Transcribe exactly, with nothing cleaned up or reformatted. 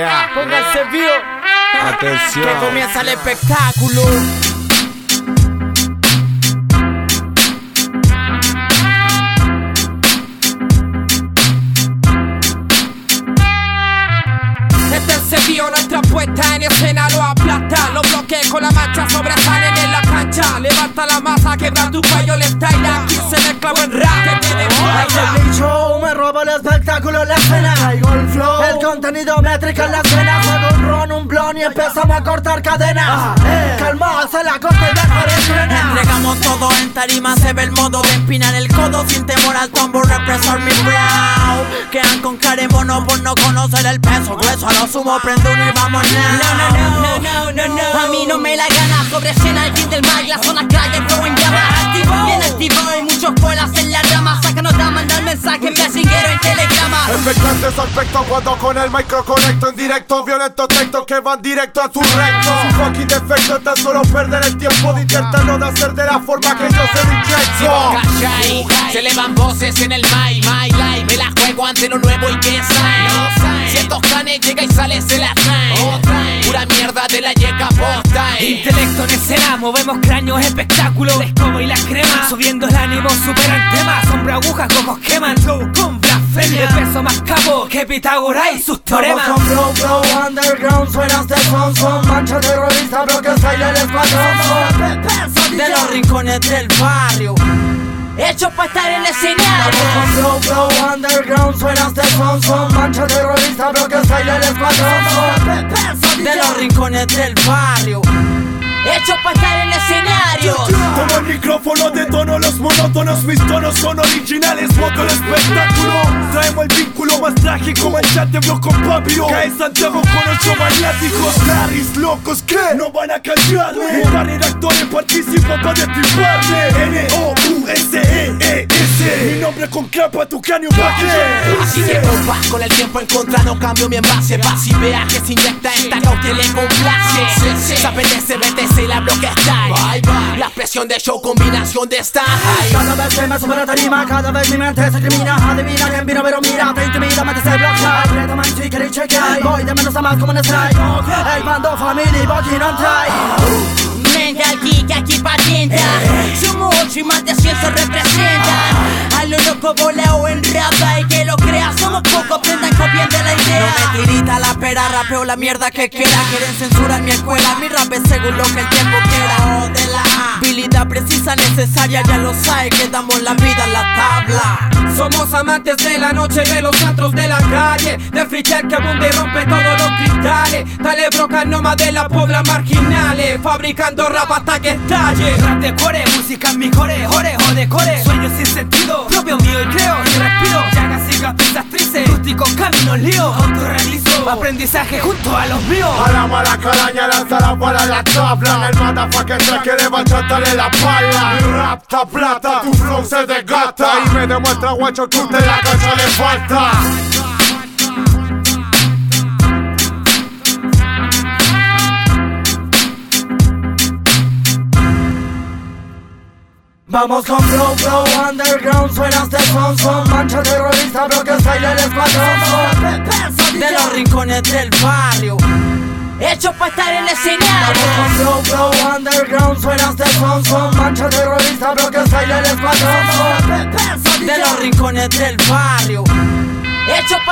Yeah. Pónganse vivo. Atención. Que comienza el espectáculo. Este es el Sevilla, nuestra puesta en escena lo aplasta. Los bloques con la mancha sobresalen en la cancha. Levanta la masa, quebra tu cuello, le style. Aquí se mezcla buen rap que tiene fuerza. El show me roba el espectáculo en la escena. Traigo el flow, el contenido métrico en la escena. Juego un ron, un blon y empezamos a cortar cadenas. Ah, eh. Calma, se la corta y mejor estrena. Entregamos todo en tarima, se ve el modo de empinar el codo sin temor al tambor, represor mi brow. Quedan con cara de mono por no conocer el peso grueso. A lo sumo prendo uno y vamos now. No, no, no, no, no, no. A mí no me la gana. Sobre escena el fin del mag, la zona calle, flow en llamas. Activo, bien activo y muchos bolas en la rama. Sácanos da mandar mensaje, messinguero en telegrama. Expectante su aspecto cuando con el micro conecto en directo. Violentos textos que van directo a su recto. Su fucking defecto es tan solo perder el tiempo de intentarlo de hacer de la forma que yo se lo inyecto. Se elevan voces en el my, my life. Me la juego ante lo nuevo y que sale. Si estos canes llega y sale se la trae. Pura mierda de la yeca posta. Intelecto en escena, movemos cráneos, espectáculo. La escoba y la crema, subiendo el ánimo, superan temas. Sombra, agujas, cojos queman. Flow con blasfemia, el peso más capo que Pitágoras y sus teoremas. Vamos con flow, flow, underground, suenas de son, son. Mancha terrorista, bloques, baila el escuadrón. De los rincones del barrio, hechos para estar en el escenario. Vamos con flow, flow, underground, suenas de son, son. Mancha terrorista, bloques, baila el escuadrón. de los rincones del barrio, hechos para estar en el escenario. Tomo el micrófono, detono los monótonos. Mis tonos son originales, moto el espectáculo. Traemos el vínculo más trágico, manchate blog con papiro. Cae Santiago con ocho maniáticos. Larrys locos que no van a callarme. Un par de actores participan para destriparme. N O U S E E S. Mi nombre con capa, tu cráneo pa' que. así que compa, con el tiempo en contra no cambio mi envase. Vas y vea que se inyecta esta que le complace. Se apetece, vete y la bloque está. Bye, bye. La presión de show, combinación de style. Cada vez que me sube la tarima, cada vez mi mente se crimina. Adivina quién vino, pero mira, te intimida, mente se bloquea. Aprieta man, si queréis chequear. Voy de menos a más como un strike. El bando, familia, boquín on track. Mental geek, aquí patienta. Somos ocho y más de cien se representan. A lo loco voleo en rapa y que lo crea. Somos pocos, aprendan, copien de la idea. No me tirita la pera, rapeo la mierda que quiera. Quieren censurar mi escuela, mi rap es según lo que el tiempo quiera. O de la habilidad precisa, necesaria, ya lo sabe, que damos la vida en la tabla. Somos amantes de la noche, de los antros de la calle, de freestyle que abunde y rompe todos los cristales. Dale broca nomás de la pobla marginales, fabricando rap hasta que estalle. Rap de core, música en mi core, ore, jode, core. Sueños sin sentido, propio mío y creo y respiro. Llagas, cicatrices, trices, rústicos caminos, líos. Autorrealizo, aprendizaje junto a los míos. A la mala caraña lanza la bola a la tabla. El motherfucker track quiere bachatale la pala. Mi rap está plata, tu flow se desgasta. Y me demuestra guacho que usted la cancha le falta. Vamos con flow, flow, underground, suenas de son, son. Mancha terrorista, bloques, baila el escuadrón. De los rincones del barrio, hechos para estar en el escenario. Vamos con flow, flow, underground, suenas de son, son. Mancha terrorista, bloques, baila el escuadrón. de los rincones del barrio, hechos